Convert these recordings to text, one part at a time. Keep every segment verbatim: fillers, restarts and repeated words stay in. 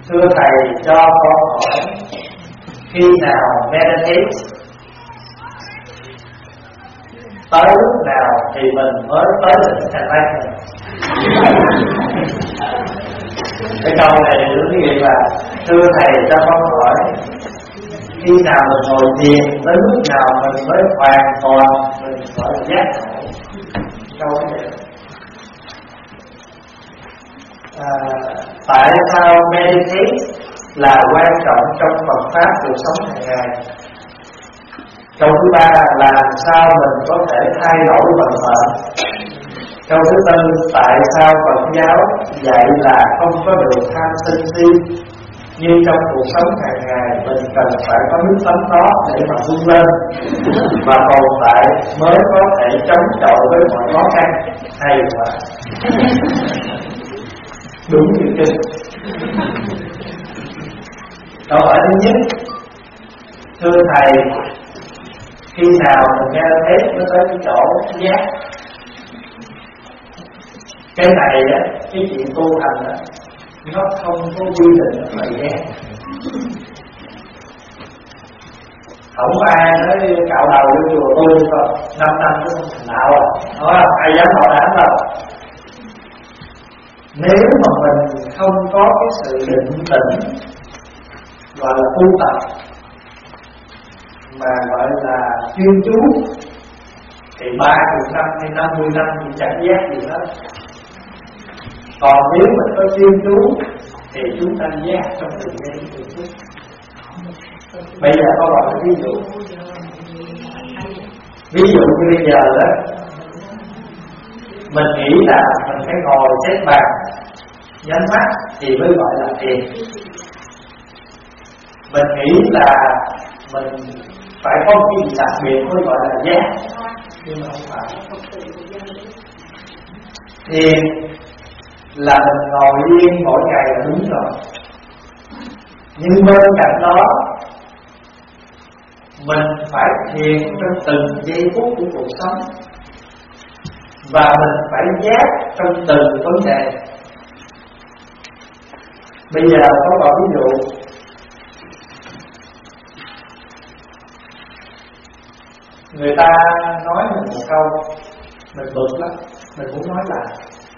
Thưa thầy cho con hỏi, khi nào meditate, tới lúc nào thì mình mới tới được enlightenment? Cái câu này đúng như vậy là, thưa thầy cho con hỏi, khi nào mình ngồi thiền, đến lúc nào mình mới hoàn toàn mình gọi là giác ngộ? Câu này à, tại sao meditate là quan trọng trong Phật pháp cuộc sống hàng ngày? Câu thứ ba, làm sao mình có thể thay đổi vận mệnh? Câu thứ tư, tại sao Phật giáo dạy là không có được tham sân si, nhưng trong cuộc sống hàng ngày mình cần phải có nước tắm đó để mà vươn lên và tồn tại mới có thể chống chọi với mọi khó khăn? Hay quá, đúng như kinh. Câu hỏi thứ nhất, thưa thầy, khi nào mình nghe hết mới tới cái chỗ giác? Cái này á, cái chuyện tu hành á, nó không có quy định ở thời gian. Không có ai nói cạo đầu vô chùa tôi rồi năm năm cũng không thành đạo à, nói là ai dám bảo đảm đâu. Nếu mà mình không có cái sự định tĩnh gọi là tu tập, mà gọi là chuyên chú, thì ba mươi năm hay năm mươi năm thì chẳng giác gì hết. Còn nếu mình có chuyên chú thì chúng ta giác trong thời gian từng phút. Bây giờ có một ví dụ. Ví dụ như bây giờ đó, mình nghĩ là mình phải ngồi xếp bàn, nhắm mắt thì mới gọi là thiền. Mình nghĩ là mình phải có cái gì đặc biệt mới gọi là giác, nhưng mà không phải. Thiền là mình ngồi yên mỗi ngày là đúng rồi, nhưng bên cạnh đó mình phải thiền trong từng giây phút của cuộc sống, và mình phải giác trong từng vấn đề. Bây giờ có một ví dụ. Người ta nói mình một câu, mình bực lắm, mình muốn nói lại.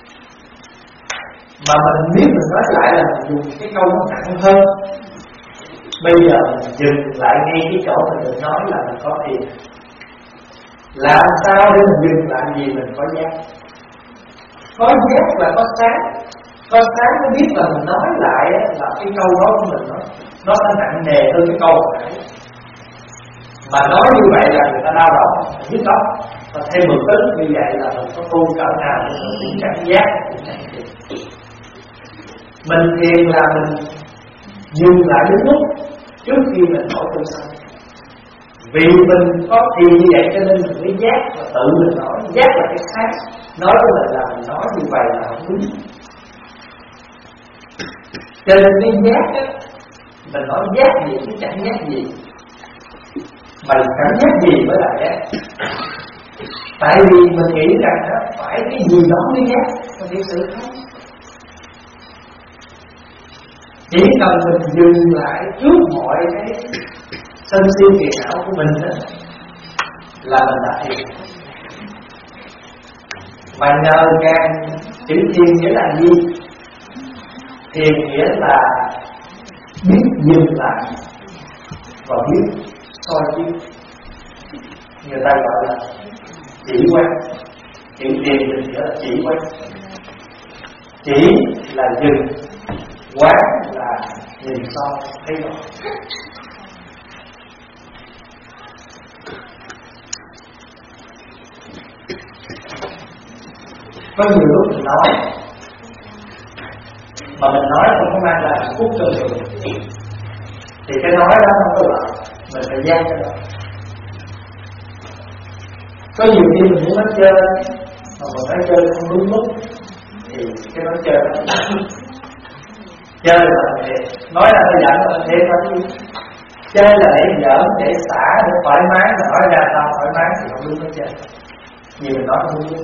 Mà mình biết mình nói lại là mình dùng cái câu nó nặng hơn. Bây giờ mình dừng lại ngay cái chỗ mình được nói là mình có thiền. Làm sao để mình dừng lại gì mình có giác? Có giác là có sáng. Có sáng mới biết là mình nói lại là cái câu đó của mình nó, nó sẽ nặng nề hơn cái câu hồi nãy. Mà nói như vậy là người ta đau đầu, nhức óc, và thêm một tính như vậy là mình có tu cỡ nào mình cũng chẳng giác, cũng chẳng thiền. Mình thiền là mình dừng lại đúng lúc trước khi mình hỏi tu sanh. Vì mình có thiền như vậy cho nên mình mới giác và tự mình nói. Giác là cái khác, nói với mình là mình nói như vậy là không đúng. Cho nên cái giác á, mình nói giác gì chứ chẳng giác gì. Mình cảm giác gì mới là giác? Tại vì mình nghĩ rằng đó, phải cái gì đó mới giác, còn cái sự khác. Chỉ cần mình dừng lại trước mọi cái sân si phiền não của mình đó, là mình đã thiền. Mà nhờ càng chữ thiền nghĩa là gì? Thiền nghĩa là biết dừng lại và biết soi chiếu. Người ta gọi là chỉ quán. Chữ thiền thì nghĩa là chỉ quán. Chỉ là dừng, quán là nhìn soi thấy rõ. Có nhiều lúc mình nói mà mình nói không có mang lại hạnh phúc cho người, thì cái nói đó không có lợi, mình phải giác cái đó. Có nhiều khi mình muốn nói chơi mà mình nói chơi không đúng lúc thì cái nói chơi đó chơi là thiệt, nói là nó giận là thiệt thôi. Chơi là để giỡn, để xả, để thoải mái, mà nói ra sao thoải mái thì không đúng nói chơi. Vì mình nói không đúng,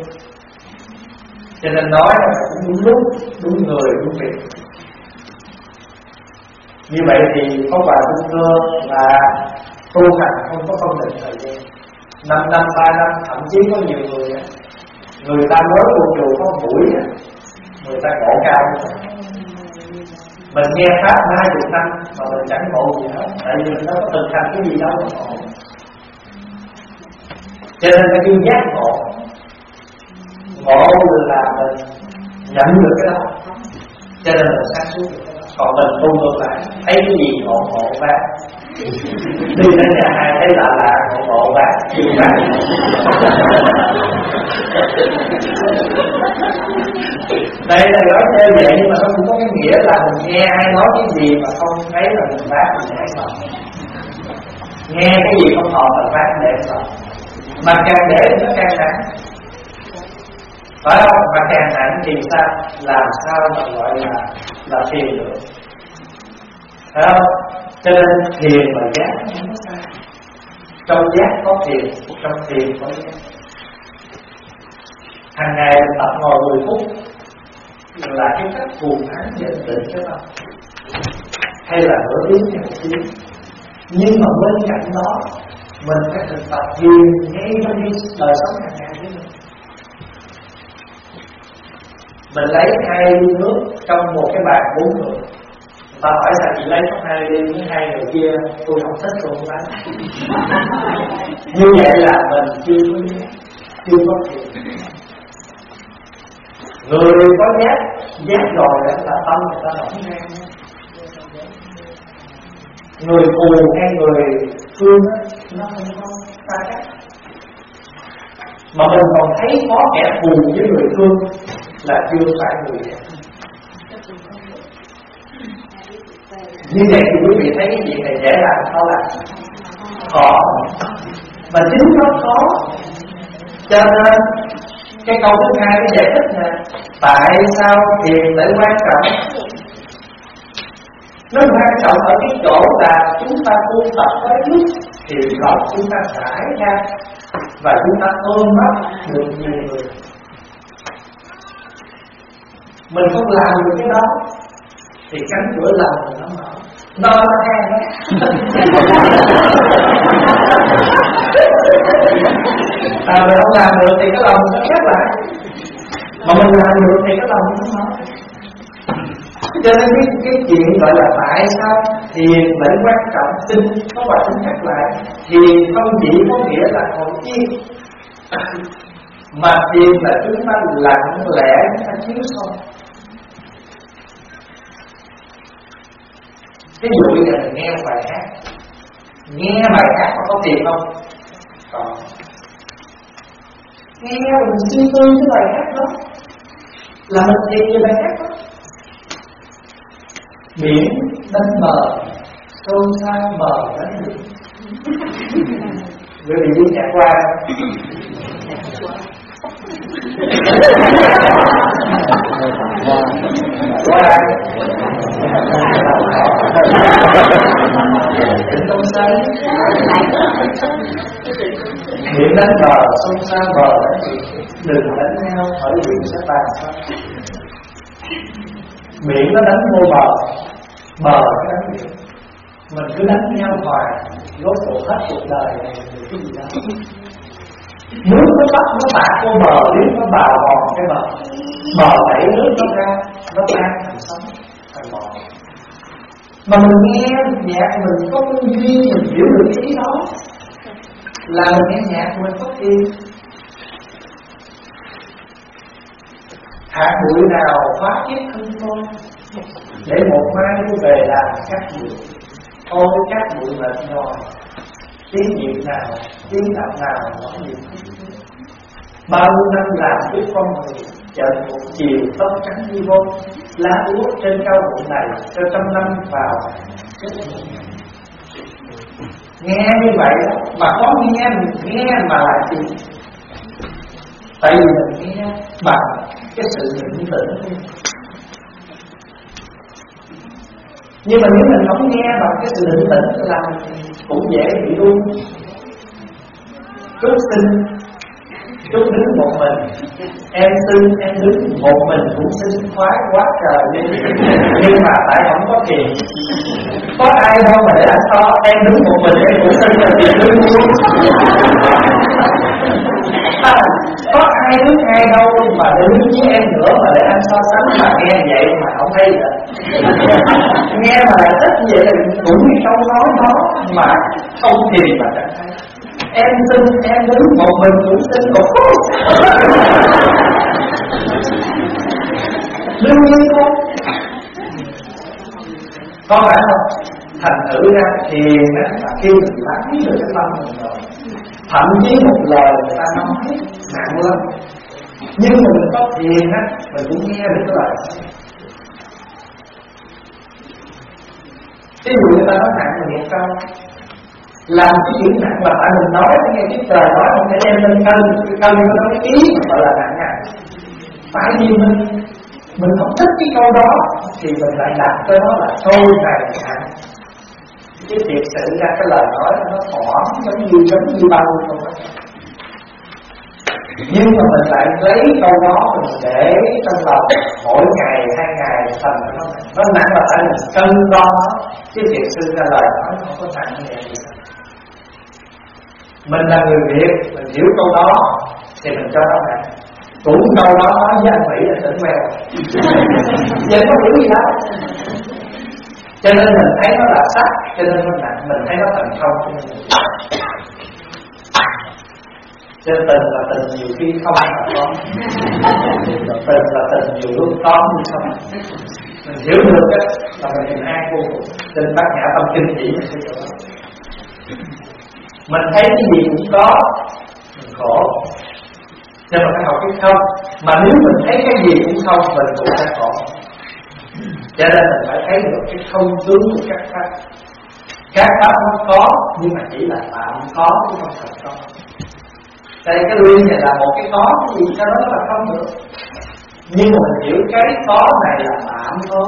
cho nên nói là cũng đúng lúc, đúng người, đúng việc. Như vậy thì có bà xin thưa là tu hành không có phân định thời gian, năm năm, ba năm, thậm chí có nhiều người người ta mới vô chùa có buổi người ta ngộ cao. Mình nghe pháp hai chục năm mà mình chẳng ngộ gì hết, tại vì mình đâu có thực hành cái gì đâu mà ngộ. Cho nên phải kêu giác ngộ. Ngộ là mình nhận được cái đó, cho nên mình sáng suốt được cái đó. Còn mình tu ngược lại, thấy cái gì ngộ ngộ bác, đi đến nhà hai thấy lạ lạ ngộ ngộ bác, chịu bác. Đây là nói chơi vậy nhưng mà nó cũng có cái nghĩa là mình nghe ai nói cái gì mà không thấy là mình bác mình để lòng. Nghe cái gì không hợp là bác để lòng. Mà càng để thì nó càng nặng, phải không? Mà càng nặng thì sao? Làm sao mà gọi là là thiền được, phải không? Cho nên thiền và giác không có sai. Trong giác có thiền, trong thiền có giác. Hàng ngày tập ngồi mười phút là cái cách buồn án nhận định cái đó, hay là nửa tiếng hay một tiếng. Nhưng mà bên cạnh đó mình phải thực tập thiền ngay trong cái đời sống hàng ngày của mình. Mình lấy hai ly nước trong một cái bàn bốn người. Người ta hỏi sao chị lấy trong hai ly với hai người kia, tôi không thích tôi không lấy. Như vậy là mình chưa có giác, chưa có thiền. Người có giác, giác rồi là tâm người ta nổi ngang. Người phù hay người thương nó không có xa cách. Mà mình còn thấy có kẻ phù với người thương là chưa phải người đẹp. Như vậy thì quý vị thấy cái chuyện này dễ làm không làm? Khó. Mà chính nó khó. Cho nên cái câu thứ hai nó giải thích nè, tại sao thiền lại quan trọng? Nó quan trọng ở cái chỗ là chúng ta tu tập tới lúc thì lòng chúng ta trải ra và chúng ta ôm ấp được nhiều người. Mình không làm được cái đó thì cánh cửa lòng mình nó mở, nó nó hay đó. À, mình không làm được thì cái lòng nó khép lại, mà mình làm được thì cái lòng nó mở. Cho nên cái, cái chuyện gọi là tại sao thiền lại quan trọng, tin có bài tính nhắc lại, thiền không chỉ có nghĩa là ngồi yên, mà thiền là chúng ta lặng lẽ chúng ta chiếu soi. Ví dụ bây giờ mình nghe một bài hát, nghe bài hát mà có thiền không? Còn nghe mình suy tư cái bài hát đó là mình thiền về bài hát đó. Biển đánh bờ, sâu xa bờ đánh biển. Quý vị biết nhạc qua qua Tỉnh Đông Xanh, biển đánh bờ, sâu xa bờ đánh biển. Đừng đánh nhau, bởi biển sẽ tàn sát. Biển nó đánh vô bờ, bờ nó đánh biển. Mình cứ đánh nhau hoài, rốt cuộc hết cuộc đời này thì cái gì đó. Nước nó bắt nó tạt vô bờ, nước nó bào mòn cái bờ, bờ đẩy nước nó ra, nó tan thành sống, thành bọt. Mà mình nghe nhạc mình có tư duy, mình hiểu được cái ý đó, là mình nghe nhạc mình có thiền. Hạt bụi nào phá kiếp thân tôi, để một mai tôi về làm các bụi. Ôi các bụi mệt nhòi, tiếng nhịp nào, tiếng đạp nào nói gì. Bao nhiêu năm làm với con người, chợt một chiều tóc trắng như vô, lá úa trên cao bụng này, cho trăm năm vào chết một ngày. Nghe như vậy đó, mà có nghe mình nghe mà lại gì? Tại vì mình nghe bằng cái sự định tĩnh. Nhưng mà nếu mình không nghe bằng cái sự định tĩnh là cũng dễ bị luôn. Chút sinh, chút đứng một mình, em sinh, em đứng một mình cũng sinh khoái quá trời đi. Nhưng mà tại không có tiền, ai đâu mà để anh so. Em đứng một mình em cũng tin là chị đứng luôn. À, có ai đứng ai đâu mà để đứng với em nữa mà để anh so sánh. Mà nghe vậy mà không thấy vậy. Nghe mà lại thích vậy là cũng như câu nói đó mà không tìm mà chẳng thấy. Em tin em đứng một mình cũng tin một phút. Đương nhiên thôi. Có phải không? Thành thử ra thiền á, mà khi mình lắng được cái tâm mình rồi, thậm chí một lời người ta nói nặng lắm, nhưng mà mình có thiền á, mình cũng nghe được cái lời. Ví dụ người ta nói nặng mình nghe câu, làm cái chuyện nặng mà tại mình nói, nghe cái trời nói không thể đem lên cân, cân nó nói cái ý mà gọi là nặng à. Tại vì mình mình không thích cái câu đó thì mình lại đặt cái đó là câu này nặng. Chứ thiệt sự ra cái lời nói nó thoảng giống như giống như bao không đó. Nhưng mà mình lại lấy câu đó mình để trong lòng mỗi ngày hai ngày thành nó nó nặng là tại mình cân đo nó. Chứ thiệt sự ra lời nói nó không có nặng như vậy. Mình là người Việt, mình hiểu câu đó thì mình cho nó nặng. Cũng câu đó nói với anh Mỹ là tỉnh mèo. Vậy có hiểu gì đâu. Cho nên mình thấy nó là sắc, cho nên nó nặng. Mình thấy nó thành không, cho nên mình cho nên tình là tình nhiều khi không là có. Tình là tình nhiều lúc có nhưng không. Mình hiểu được á là mình bình an vô cùng. Cho nên bác Nhã Tâm Kinh chỉ mình cái chỗ đó. Mình thấy cái gì cũng có, mình khổ. Nhưng mà phải học cái không. Mà nếu mình thấy cái gì cũng không, mình cũng sẽ khổ. Cho nên mình phải thấy được cái không tướng của các pháp. Các pháp nó có, nhưng mà chỉ là tạm có, chứ không thật có. Đây cái nguyên này là một cái có, cái gì cho nó là không được. Nhưng mà mình hiểu cái có này là tạm có.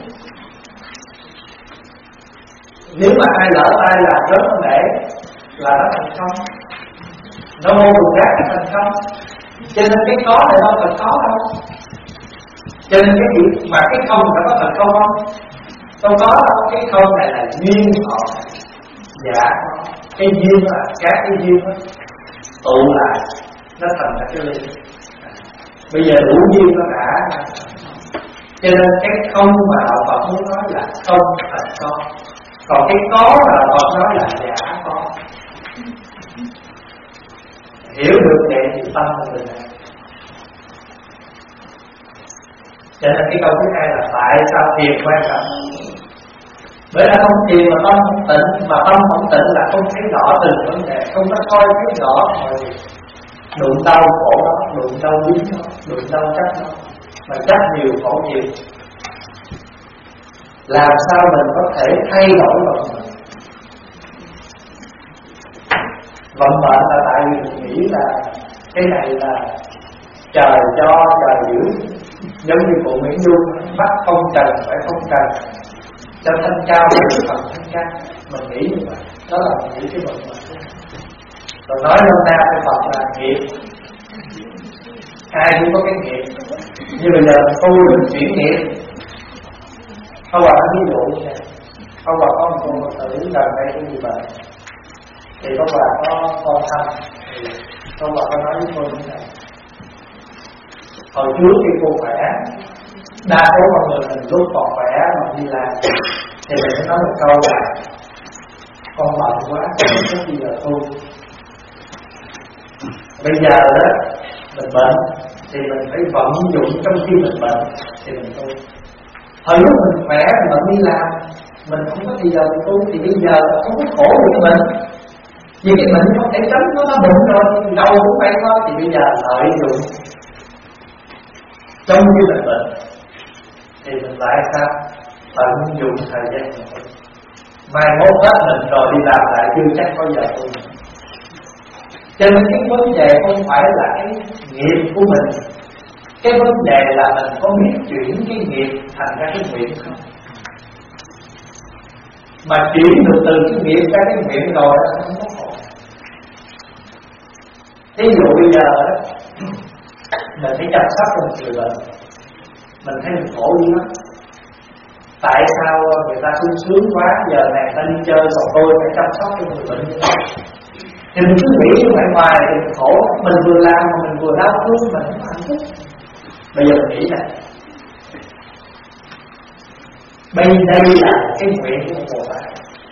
Nếu mà ai lỡ tay là rớt nó để là nó thành không. Nó mô cùng rác là thành không. Cho nên cái có này nó thật có đâu. Cho nên cái gì mà cái không phải có thật không không? Không có đâu. Cái không này là duyên họ. Dạ. Cái duyên là các cái duyên đó tụ lại nó thành ra cái ly. Bây giờ đủ duyên nó đã. Cho nên cái không mà đạo Phật muốn nói là không thật có. Còn cái có mà đạo Phật nói là giả có. Hiểu được vậy thì tâm mình bình an. Cho nên cái câu thứ hai là tại sao thiền quan trọng? Bởi đã không thiền mà tâm không tịnh, mà tâm không tịnh là không thấy rõ từng vấn đề, không có coi thấy rõ rồi đụng đau khổ đó, đụng đau biến đó, đụng đau trách đó, mà trách nhiều khổ nhiều. Làm sao mình có thể thay đổi vận mệnh? Vận mệnh là tại vì mình nghĩ là cái này là trời cho, trời giữ. Giống như cụ Nguyễn Du, bắt không cần phải không cần, cho thanh cao thì phần thanh cao. Mình nghĩ như vậy, đó là mình nghĩ cái vận mệnh. Rồi nói nôm na cái Phật là nghiệp. Ai cũng có cái nghiệp. Như bây giờ tu mình chuyển nghiệp. Không bà nói ví dụ nha. Không bà có một con Phật tử gần đây cái gì vậy? Thì có bà có con thăm. Thì không bà có nói với cô như thế này. Hồi trước khi cô khỏe, đa số mọi người mình lúc còn khỏe mà đi làm thì mình sẽ nói một câu là con bệnh quá, không có gì là tu. Bây giờ đó mình bệnh thì mình phải vận dụng trong khi mình bệnh thì mình tu. Hồi lúc mình khỏe mình vẫn đi làm, mình không có gì giờ mình tu thì bây giờ không có khổ của mình. Vì cái bệnh không thể tránh nó, nó bệnh rồi, đâu cũng phải thôi. Thì bây giờ lợi dụng trong khi mình bệnh thì mình lại sao tận dụng thời gian của mình. Mai mốt hết mình rồi đi làm lại chưa chắc có giờ tu. Cho nên cái vấn đề không phải là cái nghiệp của mình. Cái vấn đề là mình có biết chuyển cái nghiệp thành ra cái nguyện không. Mà chuyển được từ cái nghiệp ra cái nguyện rồi nó không có khổ. Ví dụ bây giờ đó mình phải chăm sóc cho một người bệnh, mình thấy mình khổ dữ lắm. tại sao người ta sung sướng quá, giờ này ta đi chơi còn tôi phải chăm sóc cho người bệnh như thế. Thì mình cứ nghĩ như vậy ngoài thì mình khổ, mình vừa làm mà mình vừa đau thương, mình không hạnh phúc. Bây giờ mình nghĩ này, bây đây là cái nguyện của một Bồ Tát.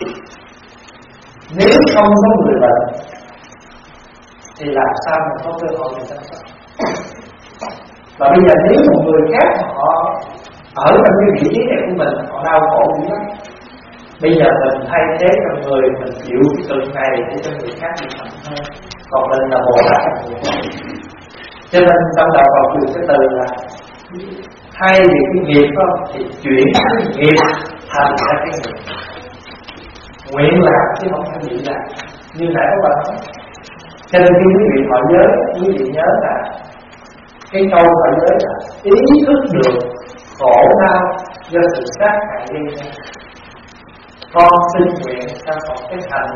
Nếu không có người bệnh thì làm sao mình có cơ hội để chăm sóc. Và bây giờ nếu một người khác họ ở trong cái vị trí này của mình, họ đau khổ dữ lắm, bây giờ mình thay thế cho người, mình chịu cái từng này để cho người khác bị mạnh hơn. Còn mình là Bồ Tát, cho nên trong đầu vào dùng cái từ là thay vì cái nghiệp đó thì chuyển cái nghiệp thành ra cái nguyện. Nguyện làm chứ không phải bị làm. Như nãy các bạn nói, cho nên khi quý vị họ nhớ, quý vị nhớ là cái câu họ nhớ là ý thức được khổ đau do sự sát hại gây ra. Con xin nguyện sao học cái thành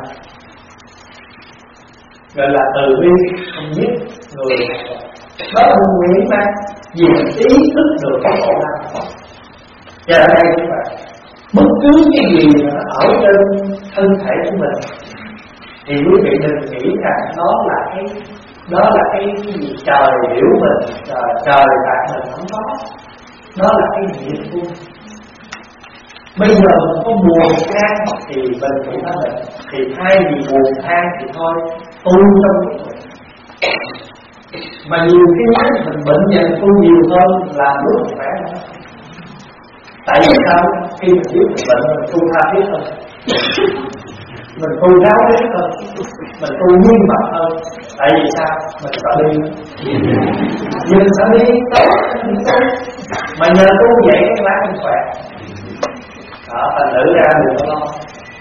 gọi là từ bi không giết người. Đó là nguyện mà vì ý thức được cái khổ đau. Và ở đây các bạn, bất cứ cái gì mà nó ở trên thân thể của mình thì quý vị đừng nghĩ rằng đó là cái đó là cái, cái gì trời hiểu mình, trời trời tại mình không có. Đó là cái nghiệp của mình. Bây giờ mình có buồn than thì mình cũng đã bệnh, thì thay vì buồn than thì thôi tu trong cái bệnh. Mà nhiều khi mình bệnh vậy tu nhiều hơn là lúc khỏe nữa. Tại vì sao? Khi mình biết mình bệnh mình tu tha thiết hơn, mình tu ráo riết hơn, mình tu nghiêm mật hơn. Tại vì sao? Mình sợ đi, mình sợ đi tốt, mình tốt. Mà nhờ tu vậy cái lá mình khỏe. Đó, thành thử ra đừng có lo.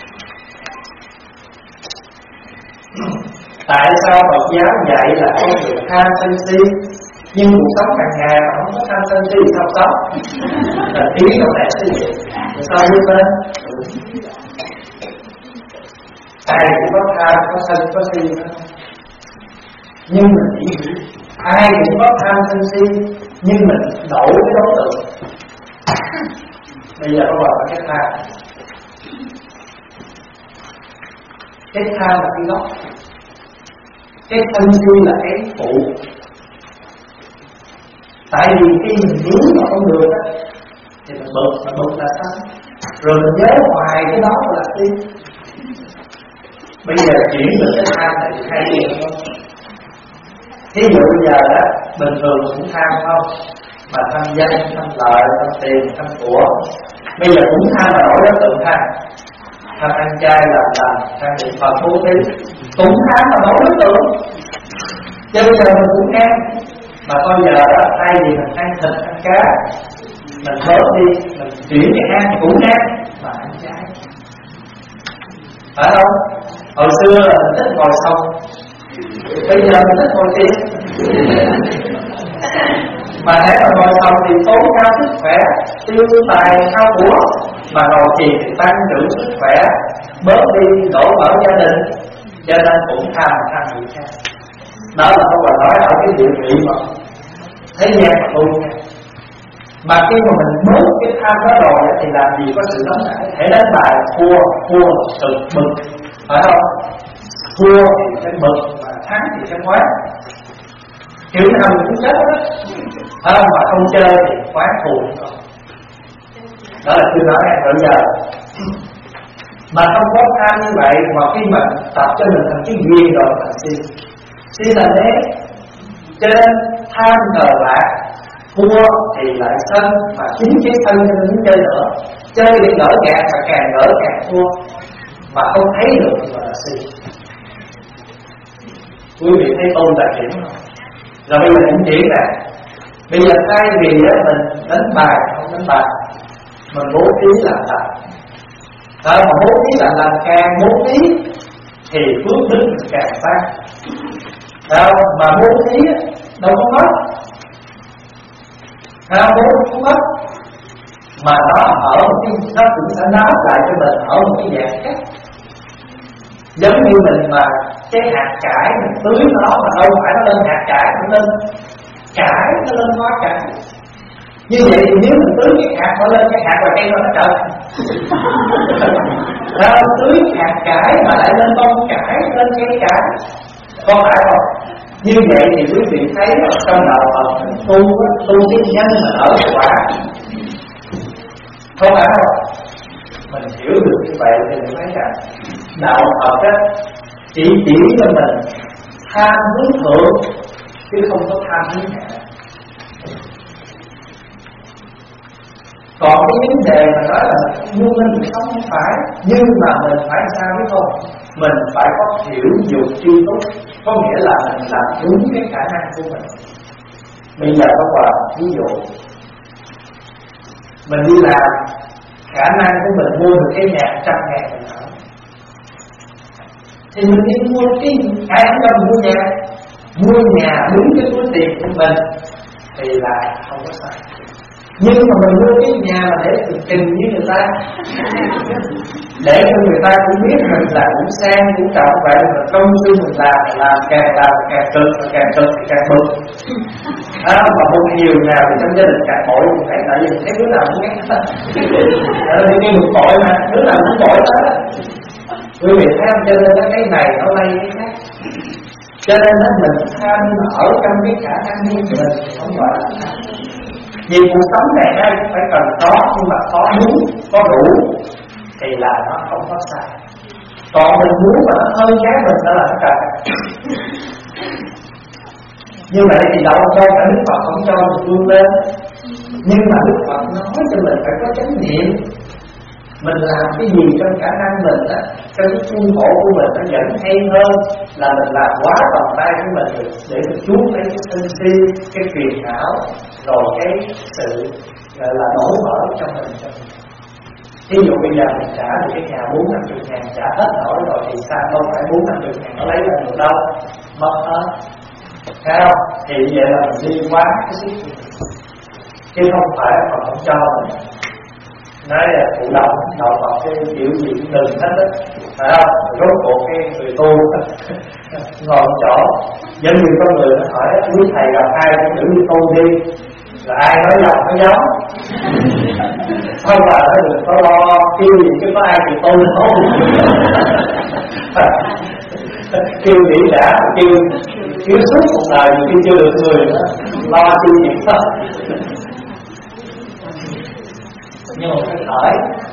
Tại sao Phật giáo dạy là không được tham sân si, nhưng cuộc sống hàng ngày mà không có tham sân si thì sao sống? Là ý trong này là gì? Rồi sao biết lên? Ai cũng có tham, có sân, có si đó. Nhưng mình chỉ nghĩ ai cũng có tham sân si, nhưng mình đổi cái đối tượng. Bây giờ có gọi là cái tham. Cái tham là cái gốc, cái sân si là cái phụ. Tại vì khi mình nhớ mà không được á thì mình bực, mình bực là sao? Rồi mình nhớ hoài cái đó là gì? Bây giờ chuyển được cái tham này thì hay gì không? Thí dụ bây giờ đó, bình thường cũng tham không? Mà tham danh, tham lợi, tham tiền, tham của. Bây giờ cũng tham là đổi đối tượng tham. Tham ăn chay, làm lành, tham niệm Phật bố thí. Cũng tham là đổi đối tượng. Chứ bây giờ mình cũng ăn. Mà coi giờ đó, thay vì mình ăn thịt, ăn cá, mình bớt đi, mình chuyển cái ăn cũng ăn, mà ăn chay. Phải không? Hồi xưa là mình thích ngồi sông, bây giờ mình thích ngồi tiền. Mà nếu mà ngồi sông thì tốn cao sức khỏe, tiêu tài cao của. Mà ngồi tiền thì tăng trưởng sức khỏe, bớt đi đổ vỡ gia đình. Cho nên cũng tham tham gì khác. Đó là các bạn nói ở cái địa vị mà thế gian mà tu nha. Mà khi mà mình bớt cái tham đó rồi thì làm gì có sự nóng nảy. Thể đánh bài thua, thua tự bực, phải không? Thua thì sẽ bực, mà thắng thì sẽ khoái. Kiểu nào mình cũng chết đó. Phải không? Mà không chơi thì khoái thù. Đó là tôi nói ngay bây giờ. Mà không có tham như vậy, mà khi mà tập cho mình thành cái duyên rồi thành si. Si là thế. Cho nên tham cờ bạc, thua thì lại sân, mà chính cái sân cho nên muốn chơi nữa. Chơi thì gỡ gạt, mà càng gỡ càng thua, mà không thấy được thì gọi là si. Quý vị thấy tôi là chuyển không? Rồi bây giờ cũng chuyển nè. Bây giờ thay vì mình đánh bài không đánh bài, mình bố trí làm lành. Đó, mà bố trí làm lành càng bố trí thì phước đức mình càng tăng. Đó, mà bố trí đâu có mất. Đó, bố trí không mất. Mà nó ở một cái, nó cũng sẽ nói lại cho mình ở một cái dạng khác. Giống như mình mà cái hạt cải mình tưới nó mà đâu phải nó lên hạt cải, nó lên cải, nó lên hoa cải. Như vậy thì nếu mình tưới cái hạt nó lên, cái hạt là cây nó nó trở ra tưới hạt cải mà lại lên bông cải, lên cây cải, có phải không? Như vậy thì quý vị thấy trong đạo Phật tu tu cái nhân mà ở cái quả, không phải không? Mình hiểu được như vậy thì mình thấy rằng đạo Phật á chỉ chỉ cho mình tham hướng thượng chứ không có tham hướng hạ. Còn cái vấn đề mà nói là vươn lên thì không không phải, nhưng mà mình phải sao biết không? Mình phải có hiểu dục chi túc, có nghĩa là mình làm đúng cái khả năng của mình. Bây giờ có quả ví dụ mình đi làm, khả năng của mình mua được cái nhà trăm ngàn mình ở, thì mình đi mua cái ai không cho mình mua nhà, mua nhà đúng cái túi tiền của mình thì là không có sai. Nhưng mà mình mua cái nhà mà để trình với người ta, để cho người ta cũng biết mình là cũng sang cũng trọng vậy, mà công ty mình làm làm càng làm càng cực, càng cực thì càng bực. À, mà mua nhiều nhà thì trong gia đình càng bội, mình thấy tại vì mình thấy đứa nào cũng ghét hết. Thì như mình bội mà, đứa nào cũng bội hết. Quý vị thấy không? Cho nên cái này nó lây cái khác. Cho nên nó mình tham ở trong cái khả năng như mình không gọi là tham. Vì cuộc sống này đây phải cần có, nhưng mà có đúng, có đủ thì là nó không có sai. Còn mình muốn mà nó hơn cái mình đó là nó cần. Như vậy thì đâu cho cả Đức Phật không cho mình vươn lên. Nhưng mà Đức Phật nói cho mình phải có chánh niệm. Mình làm cái gì trong khả năng mình á, trong cái khuôn khổ của mình nó vẫn hay hơn là mình làm quá tầm tay của mình để mình chuốt lấy cái sân si, cái phiền não, rồi cái sự gọi là đổ vỡ trong mình. Ví dụ bây giờ mình trả được cái nhà bốn năm chục ngàn, trả hết nổi rồi thì sao? Không phải bốn năm chục ngàn nó lấy ra được đâu, mất hết. Thấy không? Thì vậy là mình đi quá cái sức chứ không phải mà không cho mình. Nói là thụ động, đầu Phật cái kiểu gì cũng đừng hết á, phải không? Rốt cuộc cái người tu ngồi chỗ, giống như có người nó hỏi quý thầy gặp ai cũng giữ như tu đi, là ai nói lòng nói giống, không là nó đừng có lo kêu gì chứ có ai thì tu không, kêu nghĩ đã, kêu kêu suốt một đời khi chưa được người nữa, lo kêu gì hết. Nhưng mà phải hỏi